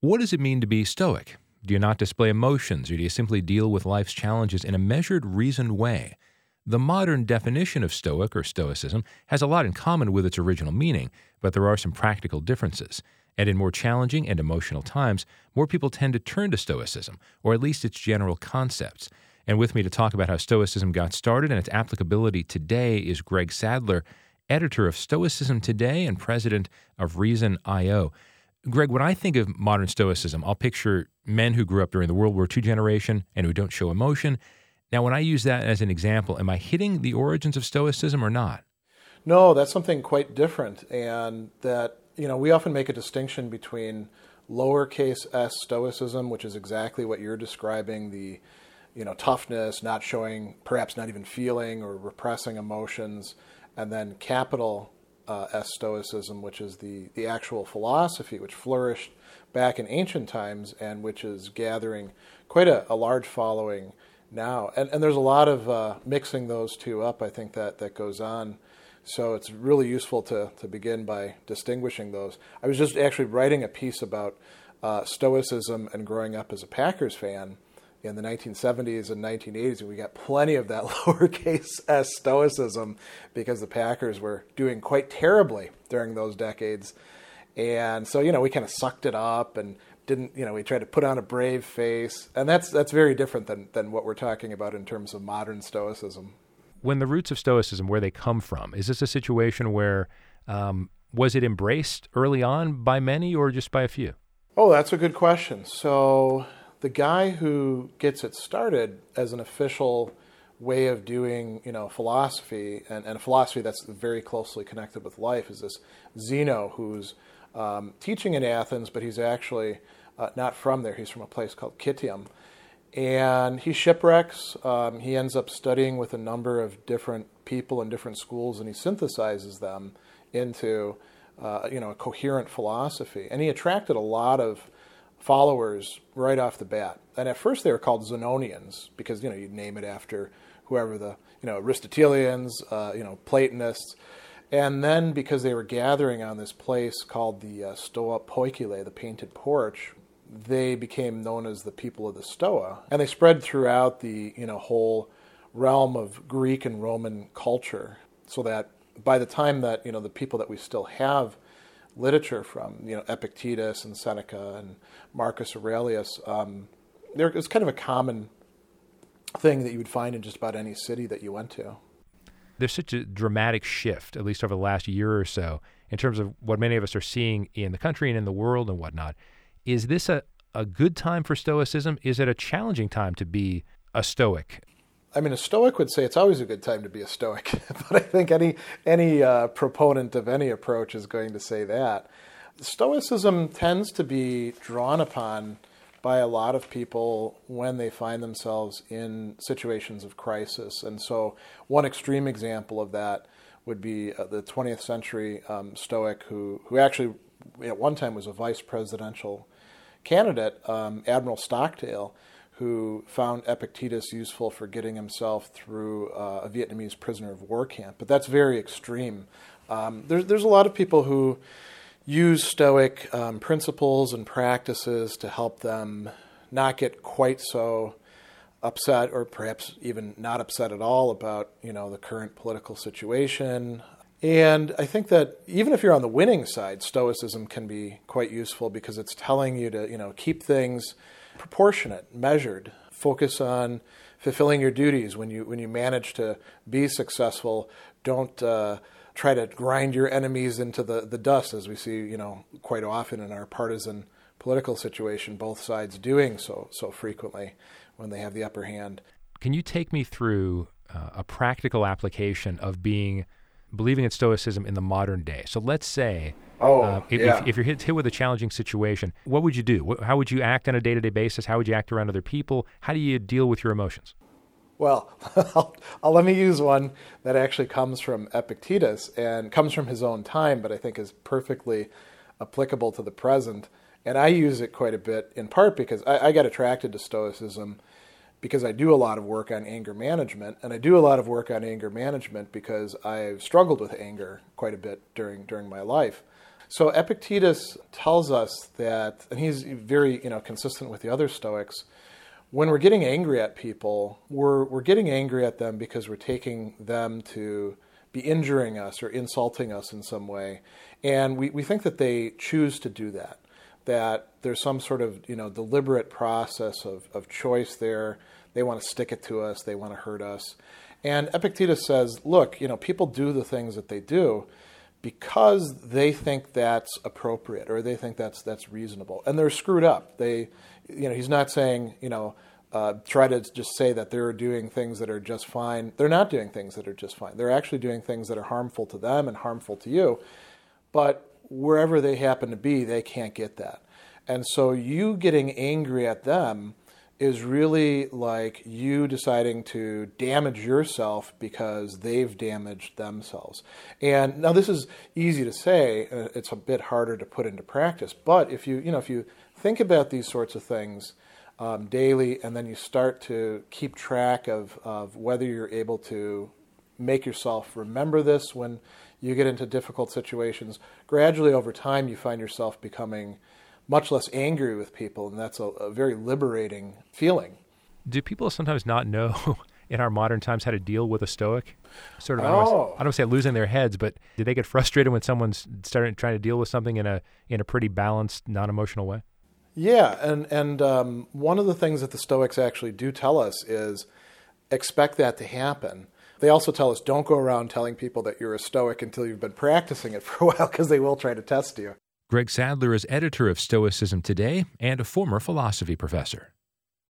What does it mean to be stoic? Do you not display emotions, or do you simply deal with life's challenges in a measured, reasoned way? The modern definition of stoic or stoicism has a lot in common with its original meaning, but there are some practical differences. And in more challenging and emotional times, more people tend to turn to stoicism, or at least its general concepts. And with me to talk about how stoicism got started and its applicability today is Greg Sadler, editor of Stoicism Today and president of Reason.io. Greg, when I think of modern stoicism, I'll picture men who grew up during the World War II generation and who don't show emotion. Now, when I use that as an example, am I hitting the origins of stoicism or not? No, that's something quite different. And that, we often make a distinction between lowercase s stoicism, which is exactly what you're describing, the toughness, not showing, perhaps not even feeling or repressing emotions, and then capital S stoicism, which is the actual philosophy which flourished back in ancient times and which is gathering quite a large following now. And there's a lot of mixing those two up, I think, that goes on. So it's really useful to begin by distinguishing those. I was just actually writing a piece about stoicism and growing up as a Packers fan in the 1970s and 1980s, and we got plenty of that lowercase s stoicism because the Packers were doing quite terribly during those decades. And so, we kind of sucked it up and didn't, we tried to put on a brave face. And that's very different than what we're talking about in terms of modern stoicism. When the roots of stoicism, where they come from, is this a situation where was it embraced early on by many or just by a few? Oh, that's a good question. So the guy who gets it started as an official way of doing, philosophy, and a philosophy that's very closely connected with life, is this Zeno, who's teaching in Athens, but he's actually not from there. He's from a place called Citium. And he shipwrecks. He ends up studying with a number of different people in different schools, and he synthesizes them into, a coherent philosophy. And he attracted a lot of followers right off the bat. And at first they were called Zenonians because, you'd name it after whoever the, Aristotelians, Platonists. And then because they were gathering on this place called the Stoa Poikile, the painted porch, they became known as the people of the Stoa. And they spread throughout the, whole realm of Greek and Roman culture, so that by the time that, the people that we still have literature from, Epictetus and Seneca and Marcus Aurelius, there was kind of a common thing that you would find in just about any city that you went to. There's such a dramatic shift, at least over the last year or so, in terms of what many of us are seeing in the country and in the world and whatnot. Is this a good time for Stoicism? Is it a challenging time to be a Stoic? I mean, a Stoic would say it's always a good time to be a Stoic, but I think any proponent of any approach is going to say that. Stoicism tends to be drawn upon by a lot of people when they find themselves in situations of crisis. And so one extreme example of that would be the 20th century Stoic who actually at one time was a vice presidential candidate, Admiral Stockdale, who found Epictetus useful for getting himself through a Vietnamese prisoner of war camp. But that's very extreme. There's a lot of people who use Stoic principles and practices to help them not get quite so upset, or perhaps even not upset at all about, the current political situation. And I think that even if you're on the winning side, Stoicism can be quite useful because it's telling you to, keep things proportionate, measured, focus on fulfilling your duties. When you manage to be successful, don't try to grind your enemies into the dust, as we see, quite often in our partisan political situation, both sides doing so frequently when they have the upper hand. Can you take me through a practical application of believing in Stoicism in the modern day? So let's say if you're hit with a challenging situation, what would you do? How would you act on a day-to-day basis? How would you act around other people? How do you deal with your emotions? Well, let me use one that actually comes from Epictetus and comes from his own time, but I think is perfectly applicable to the present. And I use it quite a bit, in part because I got attracted to Stoicism because I do a lot of work on anger management, and I do a lot of work on anger management because I've struggled with anger quite a bit during my life. So Epictetus tells us that, and he's very consistent with the other Stoics, when we're getting angry at people, we're getting angry at them because we're taking them to be injuring us or insulting us in some way. And we think that they choose to do that, that there's some sort of deliberate process of choice there. They want to stick it to us. They want to hurt us. And Epictetus says, look, people do the things that they do because they think that's appropriate or they think that's reasonable. And they're screwed up. He's not saying, try to just say that they're doing things that are just fine. They're not doing things that are just fine. They're actually doing things that are harmful to them and harmful to you. But wherever they happen to be, they can't get that. And so you getting angry at them is really like you deciding to damage yourself because they've damaged themselves. And now this is easy to say, it's a bit harder to put into practice. But if you think about these sorts of things daily, and then you start to keep track of whether you're able to make yourself remember this when you get into difficult situations, gradually over time you find yourself becoming much less angry with people, and that's a very liberating feeling. Do people sometimes not know in our modern times how to deal with a Stoic? Sort of, I don't say losing their heads, but do they get frustrated when someone's trying to deal with something in a pretty balanced, non-emotional way? Yeah, and one of the things that the Stoics actually do tell us is expect that to happen. They also tell us don't go around telling people that you're a Stoic until you've been practicing it for a while, because they will try to test you. Greg Sadler is editor of Stoicism Today and a former philosophy professor.